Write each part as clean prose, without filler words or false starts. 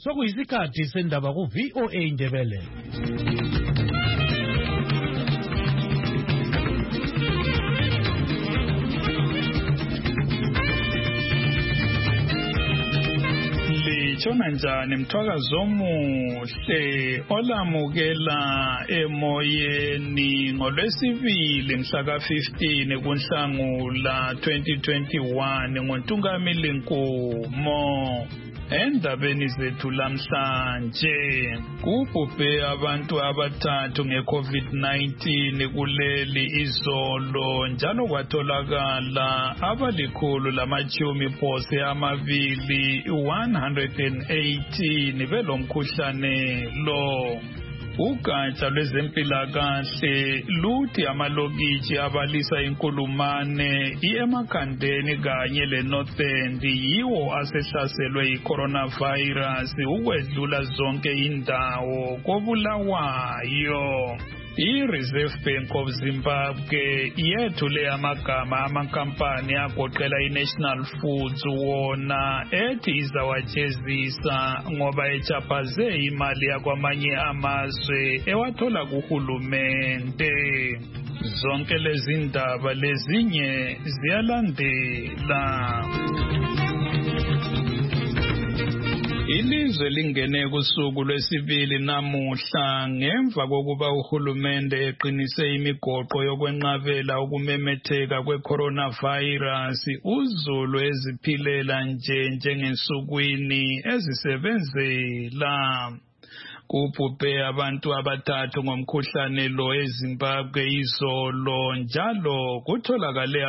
Sokuyisikhathi sendaba ku VOA Indebele. Litshona njani mthwakazo omuhle olamukela emoyeni ngolwesibili mhla ka-15 kuNhlangula 2021 ngoNtungamili Nkomo. Endabeni zethu lamhlanje kubhubhe abantu abathathu nge-COVID-19 kuleli izolo njalo kwatholakala abali-118 belomkhuhlane lo. Ugatsha lwezempilakahle luthi amalokitshi abalisa inkulumane emakhandeni kanye le-North End yiwo asehlaselwe yi-coronavirus ukwedlula zonke indawo koBulawayo. I-Reserve Bank of Zimbabwe yethule amagama amankampani agoqela i-National Foods wona ethi izawajezisa ngoba echaphaze imali yakwamanye amazwe ewathola kuhulumende. Zonke lezi ndaba lezinye ziyalandela. Ilizwe lingene kusuku lwesibili namuhla ngemva kokuba uhulumende eqinise imigoqo yokwenqabela ukumemetheka kwe-coronavirus uZulu eziphilela njengensukwini ezisebenzela. Kubhubhe abantu abathathu ngomkhuhlane lo eZimbabwe izolo njalo kutholakale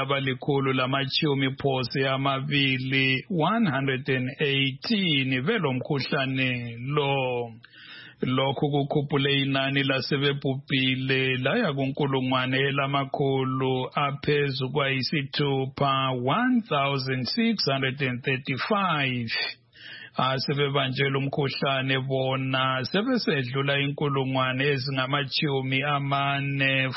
abali-118 belomkhuhlane lo. Lokhu kukhuphule inani lasebebhubhile laya kunkulungwane lamakhulu aphezu kwayisithupha 1635. Asebebanjelwe umkhuhlane bona sebesedlula inkulungwane ezingama-40,000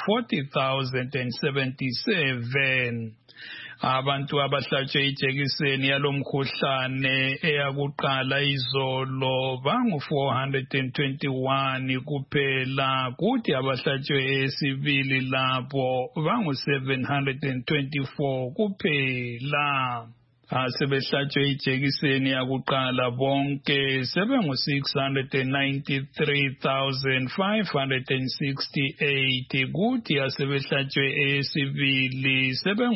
40,077. Abantu abahlatshwe ijekiseni yalomkhuhlane eyakuqala izolo bangu-421 kuphela kuthi abahlatshwe eyesibili labo bangu-724 kuphela. Asebehlatshwe ijekiseni yakuqala bonke sebengu-693,568 kuthi asebehlatshwe eyesibili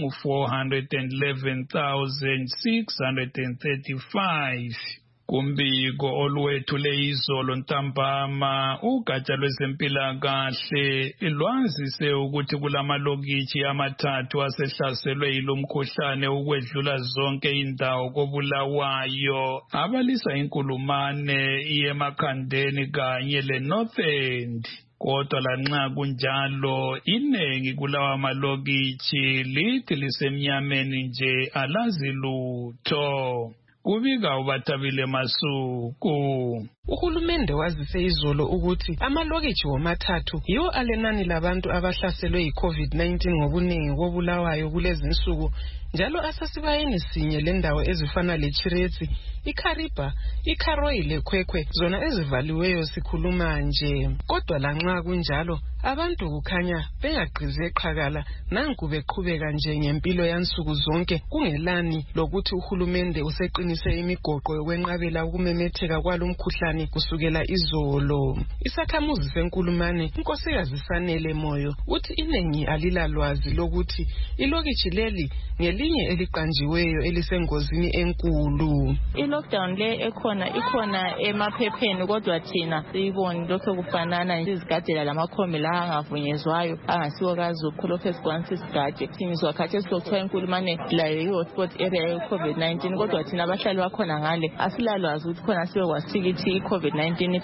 sebengu-411,635. Kumbiko oluwethule izolo ntambama ugatsha lwezempilakahle lwazise ukuthi kulamalokitshi amathathu asehlaselwe yilomkhuhlane ukwedlula zonke indawo koBulawayo abalisa inkulumane emakhandeni kanye le-North End. Kodwa lanxa kunjalo iningi kulawa malokitshi lithi lisemnyameni nje alazi lutho. Kubika uBathabile Masuku. Uhulumende wazise izolo ukuthi amalokitshi womathathu yiwo alenani labantu abahlaselwe yi-COVID-19 ngobuningi koBulawayo kulezi nsuku njalo asasibayeni sinye lendawo ezifana leChiretsi, iKariba, iKaroi leKwekwe zona ezivaliweyo sikhuluma nje. Kodwa lanxa kunjalo abantu kukhanya bengagqize qhakala nanku beqhubeka nje ngempilo yansuku zonke kungelani lokuthi uhulumende useqinise imigoqo yokwenqabela ukumemetheka kwalomkhuhlane kusukela izolo. Isakhamuzi senkulumane unkosikazi Sanele Moyo uthi inengi alilalwazi lokuthi ilokitshi leli ngelinye eliqanjiweyo elisengozini enkulu. I-lockdown le ikhona emaphepheni kodwa thina siyiboni lokho kufanana izigadela lamakhomi la angavunyezwayo angasiwo kaZulu lokho esikwanisa isigade. Sizwa khathesi sokuthiwa inkulumane layo i-hotspot area ye-COVID-19 kodwa thina abahlali bakhona ngale asilalwazi ukuthi khona sibe kwasikithi i-COVID-19 ibhahile.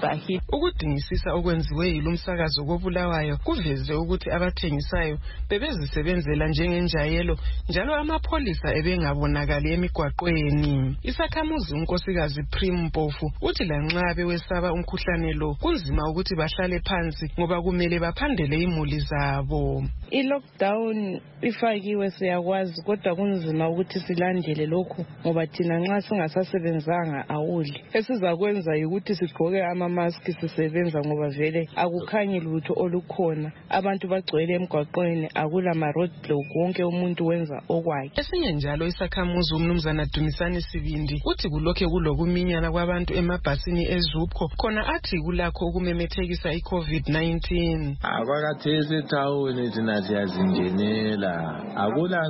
Ukudingisisa okwenziwe yilumsakazo koBulawayo kuveze ukuthi abathengisayo bebezisebenzela njengenjayelo njalo amapholisa ebengabonakali emigwaqweni. Isakhamuzi unkosikazi Prim Mpofu uthi lanxa bewesaba umkhuhlane lo kunzima ukuthi bahlale phansi ngoba kumele baphandele imuli zabo. I-lockdown ifakiwe siyakwazi kodwa kunzima ukuthi silandele lokhu ngoba thina nxa singasasebenzanga awudli. Esizakwenza ukuthi sigqoke ama-mask sisebenza ngoba vele akukhanyi lutho olukhona. Abantu bagcwele emgwaqweni, akula ma-roadblock, wonke umuntu wenza okwakhe. Esinye njalo isakhamuzi umnumzana Dumisani Sibindi uthi kulokhe kulokuminyana kwabantu emabhasini eZupco khona athi kulakho ukumemethekisa i-COVID-19. Akwakathesi ethawuni thina siyazingenela, akula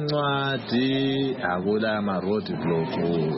ncwadi, akula ma-roadblock,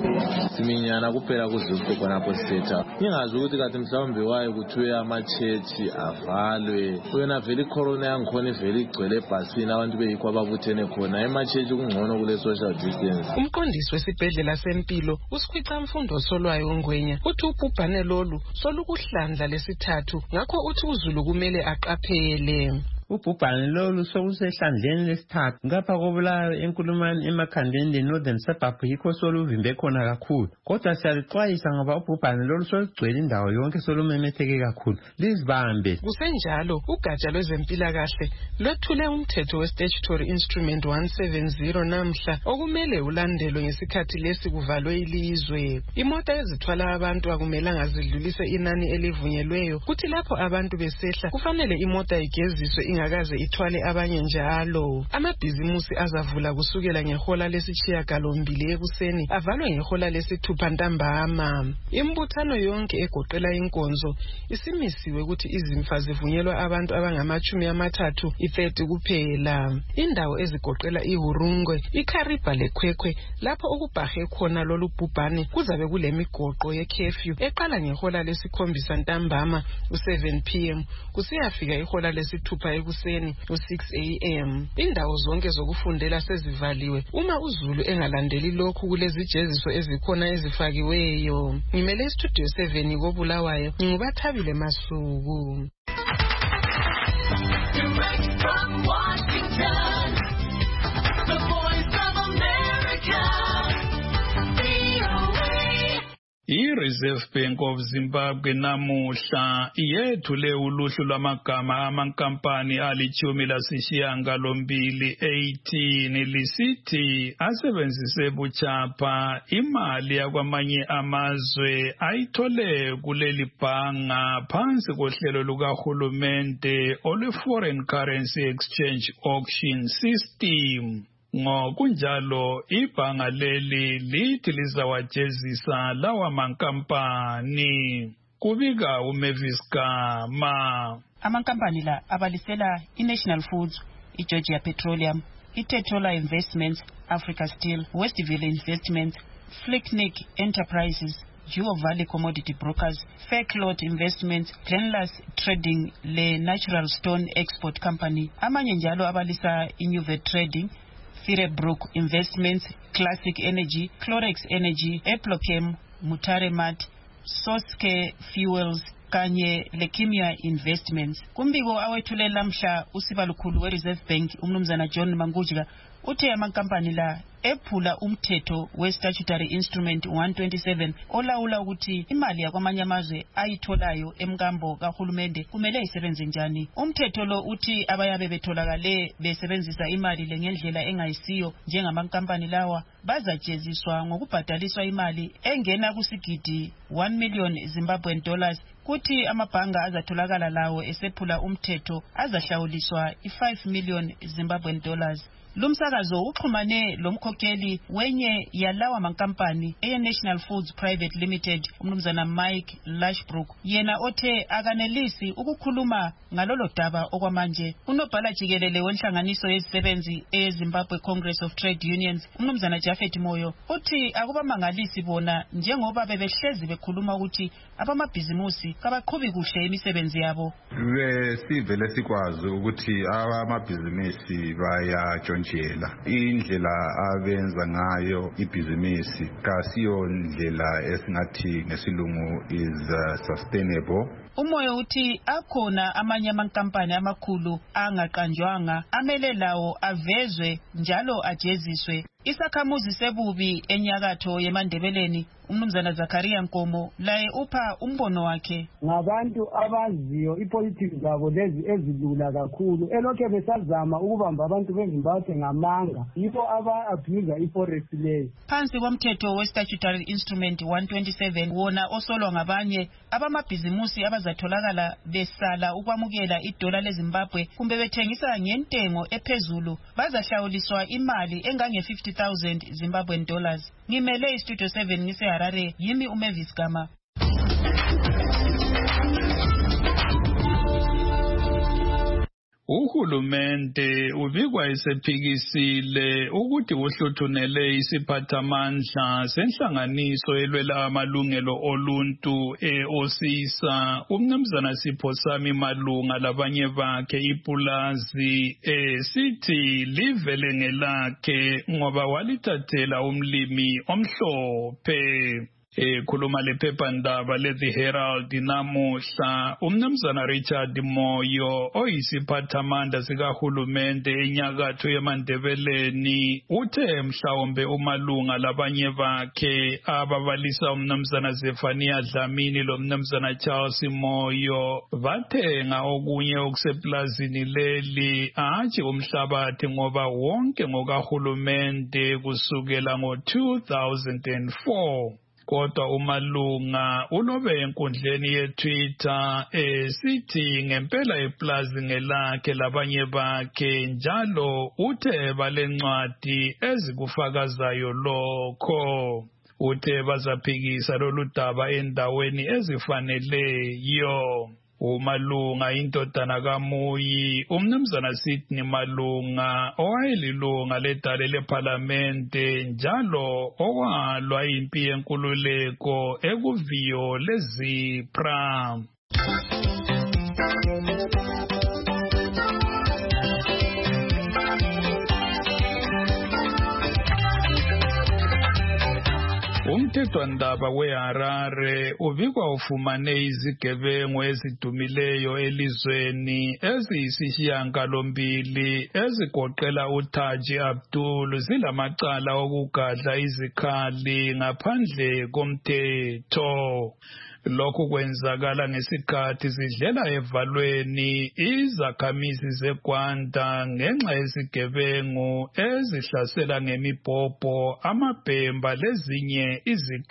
siminyana kuphela kuZupco khonapho sisetha. Ngingazi ukuthi kathi mhlawumbe wayo kuthiwe ama-chechi avalwe, wena vele icorona yangikhona ivele igcwele ebhasini abantu beyikho ababuthene khona, ema-chechi kungcono kule social distance. Umqondisi wesibhedlela sempilo uSikhwicamfundo Solwayo Ngwenya uthi ubhubhane lolu solukuhlandla lesithathu ngakho uthi uZulu kumele aqaphele. Ubhubhane lolu sokusehlandleni lesithathu ngapha koBulawayo enkulumani emakhandeni le-Northern Suburb yikho soluvimbe khona kakhulu. Kodwa siyalixwayisa ngoba ubhubhane lolu solugcwele indawo yonke solumemetheke kakhulu. Lizibambe. Kusenjalo ugatsha lwezempilakahle lwethule umthetho we-Statutory Instrument 170 namhla okumele ulandelwe ngesikhathi lesi kuvalwe ilizwe. Imota ezithwala abantu akumelanga zidlulise inani elivunyelweyo kuthi lapho abantu besehla kufanele imota igeziswe ingakaze ithwale abanye njalo. Amabhizimusi azavula kusukela ngehola lesishiyagalombili ekuseni avalwe ngehola lesithupha ntambama. Imbuthano yonke egoqela inkonzo isimisiwe ukuthi izimfa zivunyelwa abantu abangama-30 30 kuphela. Indawo ezigoqela iHurungwe, iKhariba leKhwekhwe lapho okubhahe khona lolu bhubhane kuzabe kulemigoqo ye-curfew eqala ngehola lesikhombisa ntambama u-7 p.m. kusiyafika ihola lesithupha ekuseni u-6 a.m. Indawo zonke zokufundela sezivaliwe uma uZulu engalandeli lokhu kulezijeziso ezikhona ezifakiweyo. Ngimele istudio 7 koBulawayo nginguBathabile Masuku. Direct from Washington, the Voice of America, VOA. I-Reserve Bank of Zimbabwe namuhla yethule uluhlu lwamagama amankampani alisishiyagalombili 18 lisithi asebenzise buchapha imali yakwamanye amazwe ayithole kuleli bhanga phansi kohlelo lukahulumende olwe-Foreign Currency Exchange Auction System. Ngokunjalo ibhanga leli lithi lizawajezisa lawa mankampani. Kubika uMavis Gama. Amankampani la abalisela iNational Foods, iGeorgia Petroleum, iTetola Investments, Africa Steel, Westville Investments, Flicknick Enterprises, Jewel Valley Commodity Brokers, Faircloth Investments, Glenlas Trading, le Natural Stone Export Company. Amanye njalo abalisa iNuvet Trading, Firebrook Investments, Classic Energy, Clorex Energy, Eplochem, Mutaremat, Soske Fuels kanye leKimia Investments. Kumbiko awethulela mhla usibalukhulu weReserve Bank umnumzana John Mangujika uthe amankampani la ephula umthetho we-Statutory Instrument 127 olawula ukuthi imali yakwamanye amazwe ayitholayo emkambo kahulumende kumele isebenze njani. Umthetho lo uthi abayabe betholakale besebenzisa imali le ngendlela engayisiyo njengamankampani lawa bazajeziswa ngokubhadaliswa imali engena kusigidi 1 million Zimbabwean dollars kuthi amabhanga azatholakala lawo esephula umthetho azahlawuliswa i-5 million Zimbabwean dollars. Lumsakazo uxhumane lomkhokheli wenye yalawa mankampani eNational Foods Private Limited umnumzana Mike Lashbrook yena othe akanelisi ukukhuluma ngalolo daba okwamanje. Unobhala jikelele wenhlanganiso yezisebenzi eZimbabwe Congress of Trade Unions umnumzana Jafet Moyo uthi akubamangalisi bona njengoba bebehlezi bekhuluma ukuthi abamabhizimusi kabaqhubi kuhle imisebenzi yabo. Besivele sikwazi ukuthi abamabhizimusi bayajona njela. Indlela abenza ngayo ibhizinisi kasiyo ndlela esingathi ngesilungu is sustainable. Umoyo uthi akhona amanye amankampani amakhulu angaqanjwanga amele lawo avezwe njalo ajeziswe. Isakhamuzi sebubi enyakatho yeMandebeleni uMnumzana Zakaria Nkomo laye upha umbono wakhe. Ngabantu abaziyo ipolitiki zabo lezi ezilula kakhulu elokhe besazama ukubamba abantu beZimbabwe ngamanga yibo aba-abuse iforest leyo. Phansi komthetho we-statutory instrument 127 wona osolwa ngabanye abamabhizimusi abazatholakala besala ukwamukela idola leZimbabwe kumbe bethengisa ngentengo ephezulu bazahlawuliswa imali engange 50,000 Zimbabwean dollars. Ngimele iStudio 7 ngise Harare, yimi uMavis Gama. Uhulumende ubikwa esephikisile ukuthi uhluthunele isiphathamandla senhlanganiso elwela amalungelo oluntu eOSISA uMnumzana Siphosami Malunga labanye bakhe ipulazi sithi livele ngelakhe ngoba walithathela umlimi omhlophe. Khuluma lephephandaba le-The Herald namuhla uMnumzana Richard Moyo oyisiphathamandla sikahulumende enyakatho yeMandebeleni uthe mhlawumbe uMalunga labanye bakhe ababalisa uMnumzana Zefania Dlamini loMnumzana Charles Moyo bathenga okunye okuseplazini leli hatshi umhlabathi ngoba wonke ngokahulumende kusukela ngo-2004. Kodwa uMalunga ulobe enkundleni yeTwitter sithi ngempela iplazi ngelakhe labanye bakhe njalo uthe balencwadi ezikufakazayo lokho. Uthe bazaphikisa lolu daba endaweni ezifaneleyo. uMalunga indodana kaMuyi uMnumzana Sydney Malunga owayelilunga ledale leParlamente njalo okwalwa impi yenkululeko ekuviyo leZipra. Umthethwandaba weHarare ubikwa ufumane izigebengu ezidumileyo elizweni eziyisishiyagalombili ezigoqela uThaji Abdul zilamacala okugadla izikhali ngaphandle komthetho. Lokhu kwenzakala ngesikhathi zidlela evalweni izakhamizi zeGwanda ngenxa yezigebengu ezihlasela ngemibhobho, amabhemba lezinye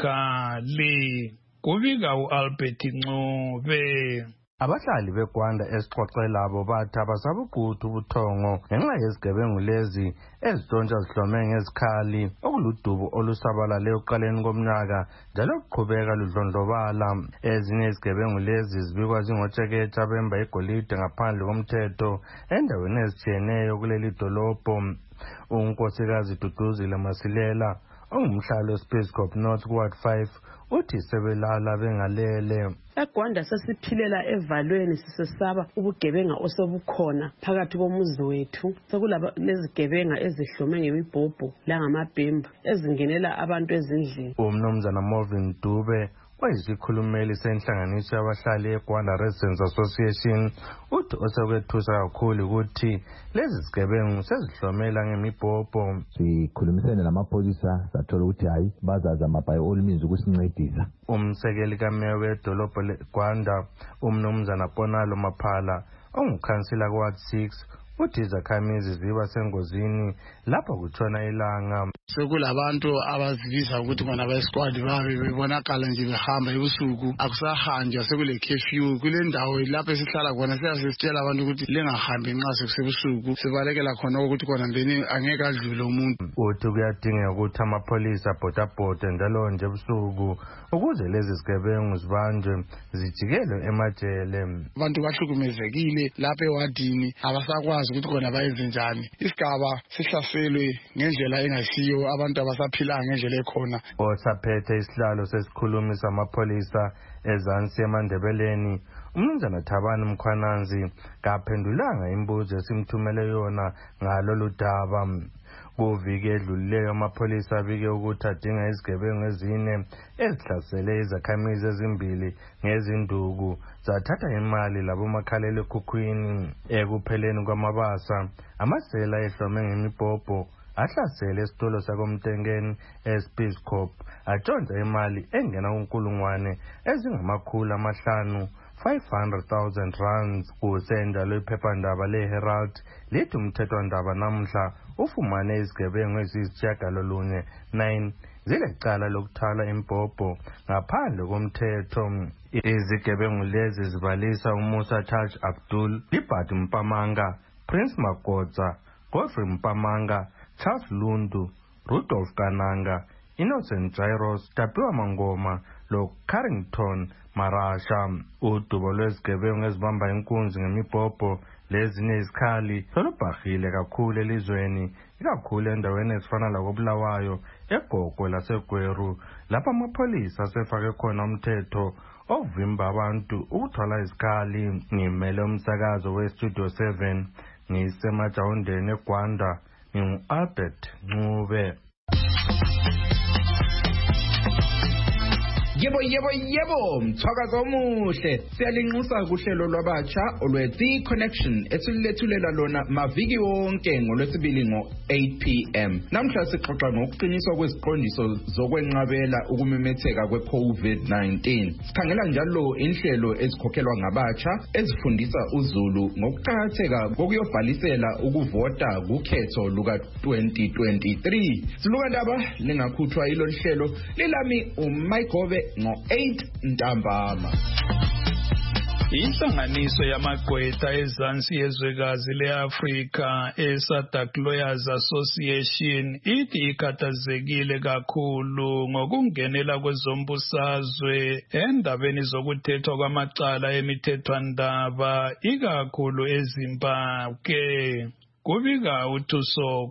izikhali. Kubika uAlbert Ncube. Abahlali beGwanda esixoxe labo bathi abasabuquthu ubuthongo ngenxa yezigebengu lezi ezintshontsha zihlome ngezikhali okuludubo olusabalale ekuqaleni komnyaka njalo kuqhubeka ludlondlobala. Ezinye izigebengu lezi zibikwa zingotsheketsha bemba igolide ngaphandle komthetho endaweni ezitshiyeneyo kuleli dolobho. Unkosikazi Duduzile Masilela ongumhlali weSpeyscop North Ward 5 uthi sebelala bengalele. EGwanda sesiphilela evalweni sisesaba ubugebenga osobukhona phakathi komuzi wethu. Sekulaba lezigebenga ezihlome ngemibhobho langamabhemba ezingenela abantu ezindlini. Umnumzana Movin Dube wayisikhulumeli senhlanganiso yabahlali eGwanda Residents Association uthi osekwethusa kakhulu ukuthi lezi zigebengu sezihlomela ngemibhobho. Sikhulumisene namapholisa sathola ukuthi hayi bazazama by all means ukusincedisa. Umsekeli kameya wedolobho leGwanda uMnumzana Bonalo Maphala ongukhansila kuWard 6 uthi izakhamizi ziba sengozini lapho kutshona ilanga. Sekulabantu abazibiza ukuthi bona abayisquad babe bebonakala nje behamba ebusuku akusahanjwa sekule curfew kule ndawo lapho esihlala khona siyasitshela abantu ukuthi lengahambi nxa sekusebusuku sibalekela khona ukuthi khona mbeni angeke adlule umuntu. Uthi kuyadingeka ukuthi amapholisa bhodabhode njalo nje ebusuku ukuze lezi zigebengu zibanjwe zijikelwe emajele. Abantu bahlukumezekile lapha ewadini abasakwazi sazi ukuthi kona bayenze njani. Isigaba sihlaselwe ngendlela engasiyo, abantu abasaphilanga ngendlela ekhona. Osaphethe isihlalo sesikhulumi samapholisa ezansi eMandebeleni, uMnumzana Thabani Mkhwananzi, kaphendulanga imibuzo esimthumele yona ngalolu daba. Kuviki edlulileyo amapholisa abike ukuthi adinga izigebengu ezine ezihlasele izakhamizi ezimbili ngezinduku zathatha imali labomakhalele ekhukhwini. Ekupheleni kwamabasa amasela ehlome ngemibhobho ahlasele esitolo sakomtengeni eSpeedcorp atshontsha imali engena kunkulungwane ezingamakhulu amahlanu 500,000 rands. Kusenjalo iphephandaba leHerald lithi umthethwandaba namhla ufumane izigebengu eziyisitshiyagalolunye 9 zilecala lokuthwala imbhobho ngaphandle komthetho. Izigebengu lezi zibalisa uMusa Taj Abdul, Libert Mpamanga, Prince Magodza, Godfrey Mpamanga, Charles Lundu, Rudolph Kananga, Innocent Jairus, Tapiwa Mangoma lo Carrington Marasha. Udubo lwezigebengu ezibamba inkunzi ngemibhobho lezinye izikhali solubhahile kakhulu elizweni, ikakhulu endaweni ezifana lakoBulawayo, eGogwe laseGweru, lapha amapholisa asefake khona umthetho okuvimba abantu ukuthwala izikhali. Ngimele umsakazo weStudio 7 ngisemajawundeni eGwanda, ngingu-Albert Ncube. Yebo, mthakazo omuhle. Siyalinxusa kuhlelo lwabatsha olwe-The Connection esilethulela lona maviki wonke ngolwesibili ngo-8 p.m. Namhla sixoxa ngokuqiniswa kweziqondiso zokwenqabela ukumemetheka kwe-COVID-19. Sikhangela njalo inhlelo ezikhokhelwa ngabatsha ezifundisa uZulu ngokuqakatheka kokuyobhalisela ukuvota kukhetho luka-2023. Siluka ndaba lingakhuthwa ilolu hlelo lilami uMayigobe ngo-8 ntambama. Inhlanganiso yamagqwetha ezansi yezwekazi le-Afrika eSADC Lawyers Association ithi ikhathazekile kakhulu ngokungenela kwezombusazwe endabeni zokuthethwa kwamacala emithethwandaba ikakhulu eZimbabwe. Kubika uThuso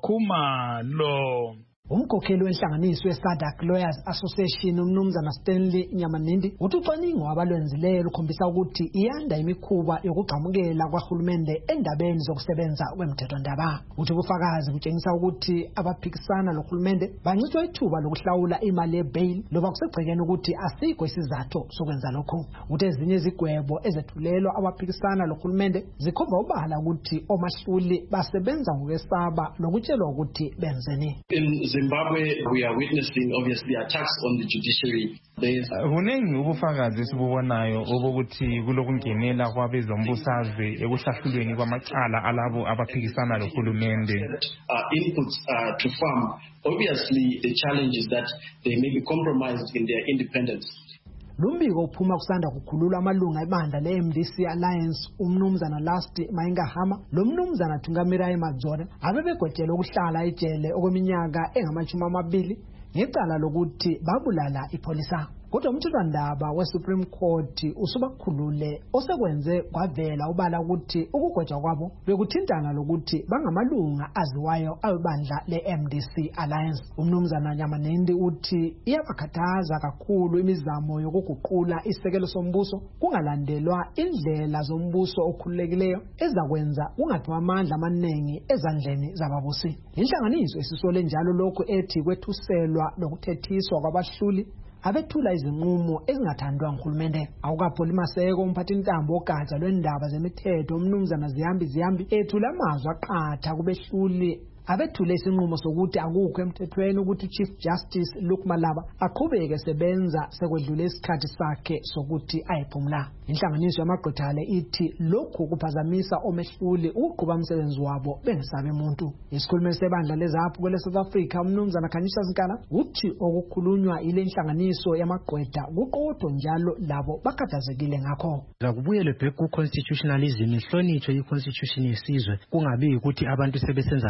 Khumalo. Umkhokheli wenhlanganiso yeSADC Lawyers Association uMnumzana Stanley Nyamanindi uthi ucwaningo abalwenzileyo lukhombisa ukuthi iyanda imikhuba yokugqamukela kwaHulumende endabeni zokusebenza kwemithethwandaba. Uthi ubufakazi butshengisa ukuthi abaphikisana loHulumende bancitswa ithuba lokuhlawula imali yebail loba kusegcekeni ukuthi asikho isizathu sokwenza lokho. Uthi ezinye izigwebo ezethulelwa abaphikisana loHulumende zikhomba obala ukuthi omahluli basebenza ngokwesaba lokutshelwa ukuthi benzeni. Zimbabwe, we are witnessing obviously attacks on the judiciary. Kuningi ubufakazi sibubonayo obokuthi kulokungenela kwabezombusazwe ekuhlahlulweni kwamacala alabo abaphikisana loHulumende. Inputs to farm. Obviously, the challenge is that they may be compromised in their independence. Lumbiko uphuma kusanda kukhulula amalunga ebandla le-MDC Alliance uMnumzana Lasti Mayingahama lomnumzana Thungamirayi Madzola abebegwetshele ukuhlala ejele okweminyaka engama-20 ngecala lokuthi babulala ipolisa. Kodwa umthethwandaba we-Supreme Court usubakhulule osekwenze kwavela ubala ukuthi ukugwetshwa kwabo bekuthintana lokuthi bangamalunga aziwayo awebandla le-MDC Alliance. Umnumzana Nyamanindi uthi iyabakhathaza kakhulu imizamo yokuguqula isekelo sombuso kungalandelwa indlela zombuso okhululekileyo ezakwenza kungathiwa amandla amaningi ezandleni zababusi. Inhlanganiso isisole njalo lokhu ethi kwethuselwa lokuthethiswa kwabahluli abethula izinqumo ezingathandwa nguHulumende. Awukapholi Maseko umphathintambo ogatsha lwendaba zemithetho uMnumzana Ziyambi ethula amazwi aqatha kubehluli abethule isinqumo sokuthi akukho emthethweni ukuthi Chief Justice Luke Malaba aqhubeke sebenza sekwedlule isikhathi sakhe sokuthi ayiphumula. Inhlanganiso yamagqwethale ithi lokhu kuphazamisa omehluli ukuqhuba umsebenzi wabo bengesabe umuntu. Isikhulumeli sebandla lezaphu kwele South Africa uMnumzana Khanyisa Zinkala uthi okukhulunywa ile inhlanganiso yamagqwetha kuqotho njalo labo bakhathazekile ngakho. Akubuyele back ku constitutionalism ihlonitshwe iconstitution yesizwe kungabi ukuthi abantu sebesenza santando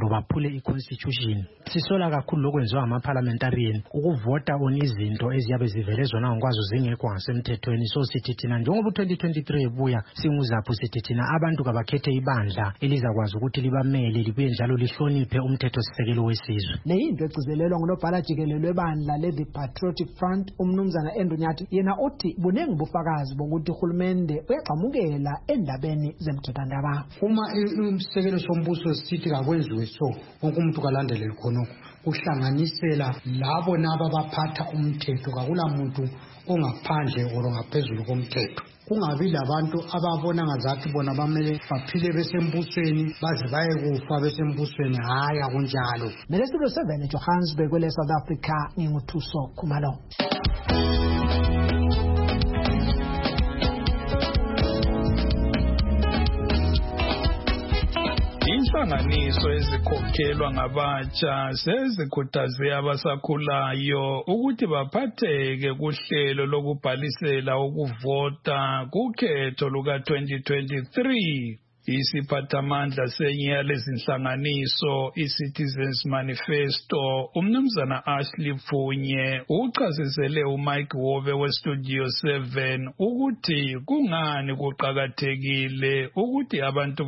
or baphule i-constitution. Sisola kakhulu lokwenziwa ngama-parliamentarian ukuvota on izinto eziyabe zivele zona ngokwazo zingekho ngasemthethweni. So sithi thina njengoba u-2023 ebuya singuzapho sithi thina abantu kabakhethe ibandla elizakwazi ukuthi libamele libuye njalo lihloniphe umthethosisekelo wesizwe. Le yinto egcizelelwa ngunobhala jikelele webandla le-The Patriotic Front umnumzana Andrew Nyathi, yena uthi bunengi bufakazi bokuthi uhulumende uyaqhamukela endabeni zemthethwandaba. Uma umsekelo sombuso sithi kakwenziwe so wonke umuntu kalandelele khonokho kuhlanganisela labo naba baphatha umthetho, kakula muntu ongaphandle or ngaphezulu komthetho. Kungabi labantu ababona ngazathi bona bamele baphile besembusweni baze baye kufa besembusweni. Hayi akunjalo. Nelesilo 7 Johannesburg kwele South Africa nginguthuso Khumalo. Inhlanganiso ezikhokhelwa ngabatsha sezikhuthaze abasakhulayo ukuthi baphatheke kuhlelo lokubhalisela ukuvota kukhetho luka-2023. Isiphathamandla senye yalezi nhlanganiso iCitizens Manifesto umnumzana Ashley Pfunye uchasisele uMike Wove weStudio 7 ukuthi kungani kuqakathekile ukuthi abantu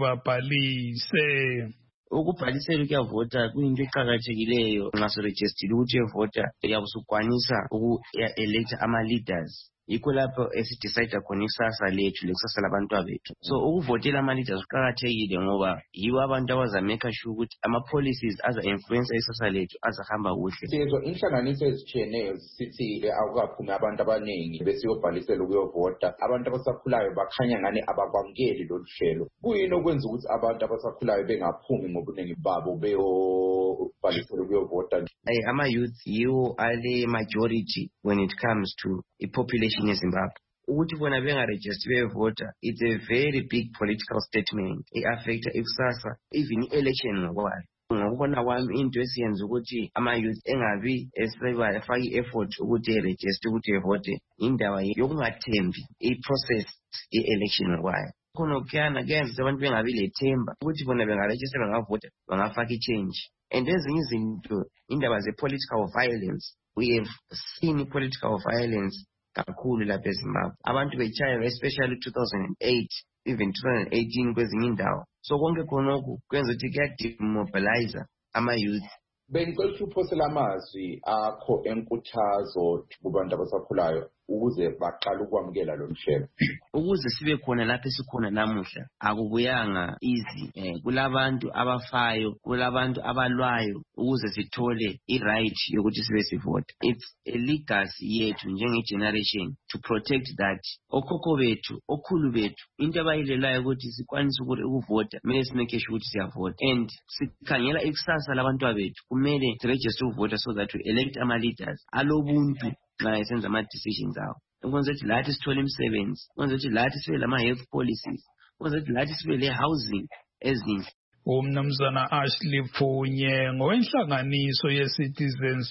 babhalise. Ukubhalisela ukuyavota kuyinto eqakathekileyo. Nxa surejistile ukuthi uyavota uyabusukwanisa uku-electa ama-leaders. Yikho lapho esidecide khona ikusasa lethu lekusasa labantu bethu. So ukuvotela ama-leaders kuqakathekile ngoba yibo abantu abazameka sure ukuthi ama-policies aza-influence ikusasa lethu azahamba kuhle. Sizwa inhlanganiso ezitshiyeneyo zisithi akukaphumi abantu abaningi besiyobhalisela ukuyovota. Abantu abasakhulayo bakhanya ngani abakwamukeli lolu hlelo. Kuyini okwenza ukuthi abantu abasakhulayo bengaphumi ngobuningi babo beyobhalisela ukuyovota? Ama-youth yiwo ale majority when it comes to i-population eZimbabwe. Ukuthi bona bengaregister bevota, it's a very big political statement. I-affecta ikusasa, even i-election ngokwayo. Ngokubona kwami into esiyenza ukuthi ama-youth engabi efaka i-effort ukuthi eregister ukuthi evote indaba yokungathembi i-process i-election ngokwayo. Khona kuyenza abantu bengabi lethemba ukuthi bona bengaregister bengavota bangafaka i-change. And ezinye izinto indaba ze-political violence, we have seen political violence kakhulu lapha eZimbabwe. Abantu betshaywa especially 2008 even 2018 kwezinye indawo. So konke khonokho kwenza ukuthi kuyademobilize ama-youth. Bengicela ukuphosela amazwi akho enkuthazo kubantu abasakhulayo ukuze baqala ukwamukela lo mhlelo. Ukuze sibe khona lapho esikhona namuhla akubuyanga easy. Kulabantu abafayo, kulabantu abalwayo ukuze sithole i-right yokuthi sibe sivote. It's a legacy yethu njenge-generation to protect that. Okhokho bethu, okhulu bethu, into abayilelayo ukuthi sikwanise ukuvota, kumele simeke sure ukuthi siyavota. And sikhangela ikusasa labantu bethu, kumele siregister ukuvota so that we elect ama-leaders alobuntu nxa esenza ama-decisions awo. Ukwenza ukuthi lathi sithole imisebenzi, ukwenza ukuthi lathi sibe lama-health policies, ukwenza ukuthi lathi sibe le-housing ezinhle. Umnumzana Ashley Pfunye ngowenhlanganiso ye-Citizens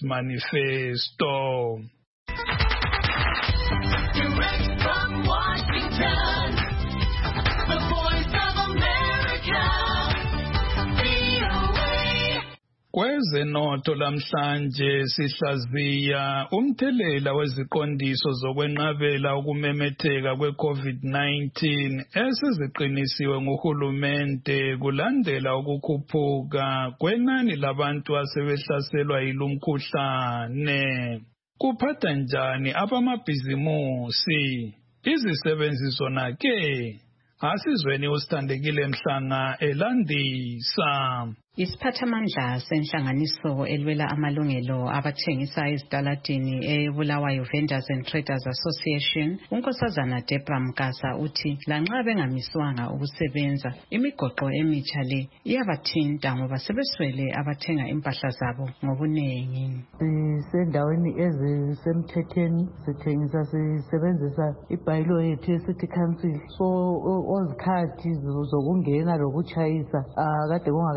Manifesto. Direct from Washington, the Voice of America, VOA. Kwezenotho lamhlanje sihlaziya umthelela weziqondiso zokwenqabela ukumemetheka kwe-COVID-19 eseziqinisiwe nguhulumende kulandela ukukhuphuka kwenani labantu asebehlaselwa yilumkhuhlane. Kuphatha njani abamabhizimusi? Izisebenzi zona ke asizweni usithandekile Mhlanga elandisa. Isiphathamandla senhlanganiso elwela amalungelo abathengisa ezitaladini eBulawayo Vendors and Traders Association, unkosazana Debra Mkasa uthi lanxa bengamisiwanga ukusebenza, imigoqo emitsha le iyabathinta ngoba sebeswele abathenga impahla zabo ngobunengi. Sisendaweni ezisemthethweni sithengisa sisebenzisa ibhayilo yethu ye-City Council. So ozikhathi zokungena lokutshayisa kade kungakazi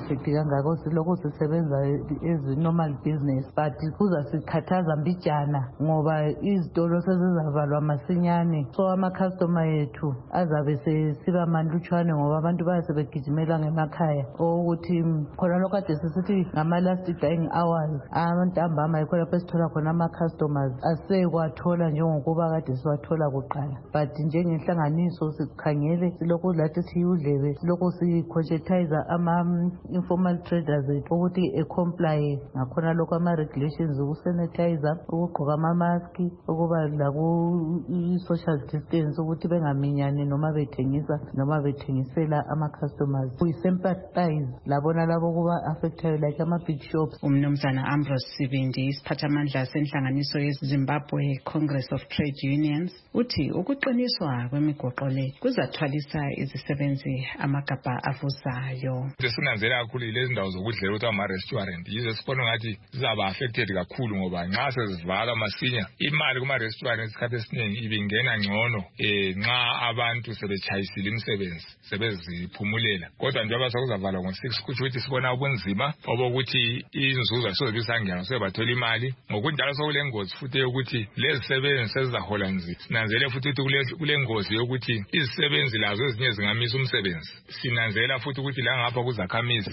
affect kangako silokhu sisebenza as normal business, but kuzasikhathaza mbijana ngoba izitolo sezizavalwa masinyane, so ama-customer yethu azabe sesiba manlutshwane ngoba abantu bayasebegijimela ngemakhaya ukuthi khona lokho kade sisithi ngama-last dying hours amantambama yikho lapho esithola khona ama-customers asekwathola njengokuba kade siwathola kuqala. But njengenhlanganiso sikhangele silokhu lathi siyudlebe silokhu si-conscientize ama-informal traders ethu ukuthi e-comply ngakhona lokho ama-regulations ukusanitizer, ukugqoka ama-maski, ukuba laku-social distance ukuthi bengaminyani noma bethengisa noma bethengisela ama-customers. We-sympathize labona labo kuba affectayo like ama-big shops. Umnumzana Ambrose Sibindi, isiphathamandla senhlanganiso yeZimbabwe Congress of Trade Unions, uthi ukuqiniswa kwemigoqo le kuzathwalisa izisebenzi amagabha avuzayo. Sinanzela kakhulu lezi ndawo zokudlela ukuthi ama-restaurant yizo sibona ngathi zizaba affected kakhulu ngoba nxa sezivala masinya imali kuma-restaurant isikhathi esiningi ibingena ngcono nxa abantu sebetshayisile imisebenzi sebeziphumulela. Kodwa njengoba sokuzavalwa ngo-6 kuthi ukuthi sibona ubunzima obokuthi inzuzo asobe sobathola imali. Ngokunjalo sokule ngozi futhi yokuthi lezi sebenzi sezizahola nzima. Sinanzele futhi ukuthi kule ngozi yokuthi izisebenzi lazo ezinye zingamisa umsebenzi. Sinanzela futhi ukuthi la ngapha kuzakhamizi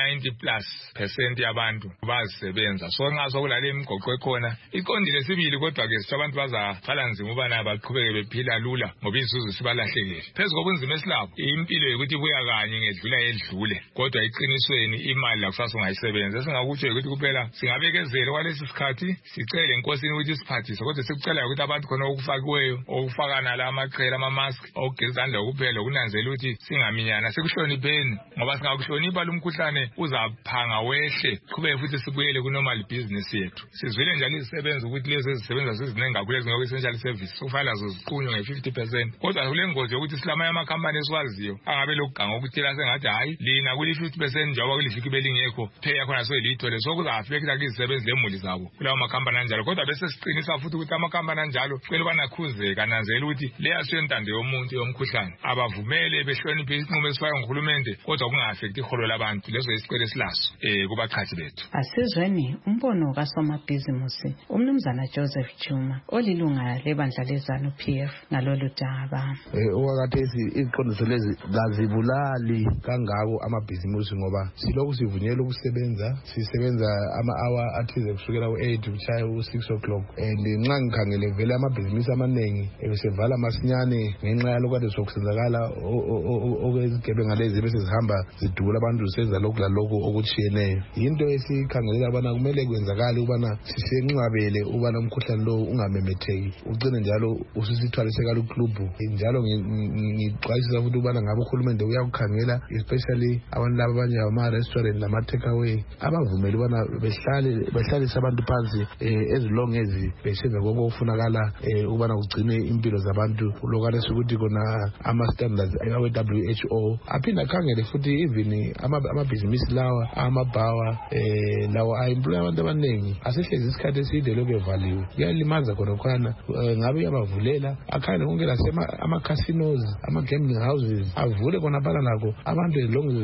i-90% yabantu bazisebenza. So nxa sokulale imigoqo ekhona iqondile sibili, kodwa ke sithi abantu bazaqala nzima ubana baqhubeke bephila lula ngoba inzuzo sibalahlekile. Phezu kobunzima esilapho impilo yokuthi buya kanye ngedlula yedlule, kodwa iqinisweni imali la kusasa ungayisebenza. Esingakutsho ukuthi kuphela singabekezela kwalesi sikhathi sicele enkosini ukuthi isiphathise, kodwa sikucela ukuthi abantu khona okufakiweyo okufakana la amaqhela ama-mask okugezandla kuphela ukunanzela ukuthi singaminyana sikuhlonipheni, ngoba singakuhlonipha lo mkhuhlane uzaphanga wehle qhubeke futhi sibuyele ku-normal business yethu. Sizwile njalo izisebenzi ukuthi lezi ezisebenza seziningi kakhulu ezingokwe-essential service sokufana lazo ziqunywe nge-50%, kodwa kule ngozi yokuthi silamanye amakhampani esiwaziyo angabe lokuganga ukuthi la sengathi hayi lina kuli-50% njengoba kulifiki belingekho pay yakhona soyilithole, so kuza-affecta izisebenzi lemuli zabo kulawo makhampani anjalo. Kodwa bese siqinisa futhi ukuthi amakhampani anjalo kumele banakhuzeka ananzele ukuthi leyaso ntando yomuntu yomkhuhlane abavumele behloniphe isinqumo esifakwe nguhulumende, kodwa kunga-affect iholo labantu. Leso isicelo esilaso kubachathi bethu. Asizweni umbono kasomabhizimusi umnumzana Joseph Chuma olilunga lebandla lezanu PF ngalolu daba. Okwakathesi iziqondiso lezi lazibulali kangako amabhizimusi ngoba silokhu sivunyelwe ukusebenza, sisebenza ama-hour athize kusukela u-8 kuchaya u-6 o'clock, and nxa ngikhangele vele amabhizimusi amaningi ebesevala masinyane ngenxa yalokhu kade sokusenzakala okwezigebenga lezi bese zihamba zidubula abantu zisenza lokhu lalokhu okutshiyeneyo. Yinto esikhangelela ubana kumele kwenzakale ubana sisenqabele ubana umkhuhlane lo ungamemetheki ugcine njalo usisithwalisekala uklubhu. Njalo ngixwayisisa futhi ubana ngabe uhulumende uyakukhangela especially abantu laba abanye ama-restaurant nama-takeaway abavumela ubana behlalise abantu phansi as long as besenza konke okufunakala ubana kugcine impilo zabantu. Lokalesi ukuthi kona ama-standards awe-WHO aphinda akhangele futhi even amabhizinisi lawa amabhawa lawo a-employ abantu abaningi. Asehlezi isikhathi eside lokhu evaliwe kuyalimaza khonakhwana. Ngabe uyabavulela akhangele konke ama-casinos ama-gambling houses avule khonaphala lakho abantu as long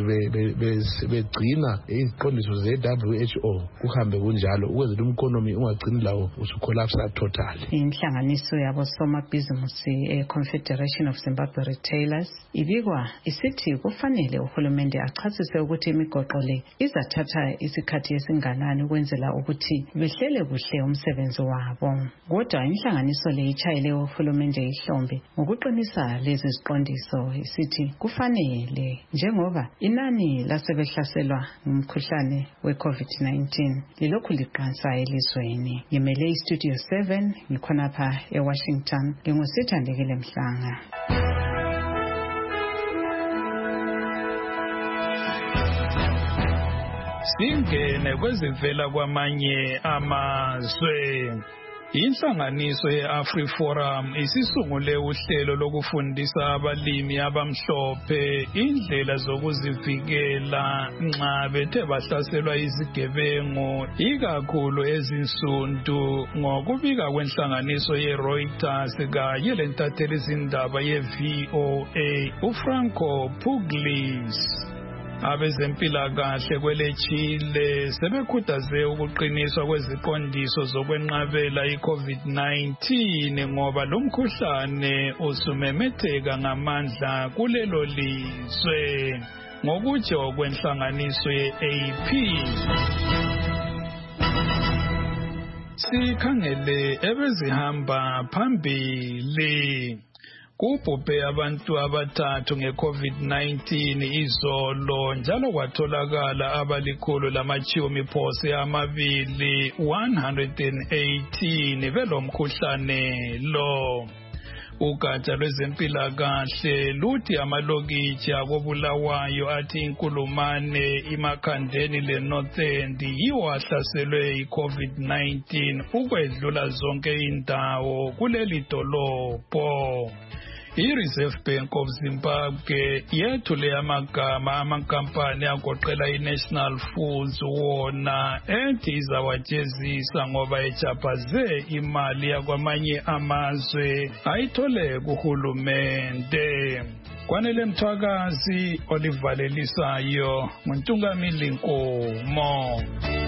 as begcina iziqondiso ze-WHO kuhambe kunjalo ukwenzela umkhonomi ungagcini lawo usukolapsa totally. Inhlanganiso yabosomabhizimusi Confederation of Zimbabwe Retailers ibikwa isithi kufanele uhulumende achasise ukuthi imigoqo le izathatha isikhathi esinganani ukwenzela ukuthi behlele kuhle umsebenzi wabo. Kodwa inhlanganiso le ichayele uhulumende ihlombe ngokuqinisa lezi ziqondiso isithi kufanele njengoba inani lasebehlaselwa ngumkhuhlane we-COVID-19 lilokhu liqansa elizweni. Yimele iStudio 7 ngikhonapha eWashington ngingusithandekile Mhlanga. Singene kwezivela kwamanye amazwe. Inhlanganiso ye-AfriForum isisungule uhlelo lokufundisa abalimi abamhlophe indlela zokuzivikela nxa bethe bahlaselwa izigebengu ikakhulu ezinsundu, ngokubika kwenhlanganiso ye-Reuters kanye lentatheli izindaba ye-VOA uFranco Pugliese. Abezempilakahle kwelechile sebekhuthaze ukuqiniswa kweziqondiso zokwenqabela i-COVID-19 ngoba lo mkhuhlane usumemetheka ngamandla kulelo lizwe ngokutsho kwenhlanganiso ye-AP. Sikhangele ebezihamba phambili. Kubhubhe abantu abathathu nge-COVID-19 izolo njalo kwatholakala abalikhulu lamatshumi phose amabili 118 belomkhuhlane lo. Ugatsha lwezempilakahle luthi amalokitshi akobulawayo athi inkulumane imakhandeni le-North End yiwo ahlaselwe i-COVID-19 ukwedlula zonke indawo kuleli dolobho. I-Reserve Bank of Zimbabwe yethule amagama amankampani agoqela i-National Foods wona ethi izawajezisa ngoba ejaphaze imali yakwamanye amazwe ayithole kuhulumende. Kwanele Mthwakazi Olivalelisayo nguNtungamili Nkomo.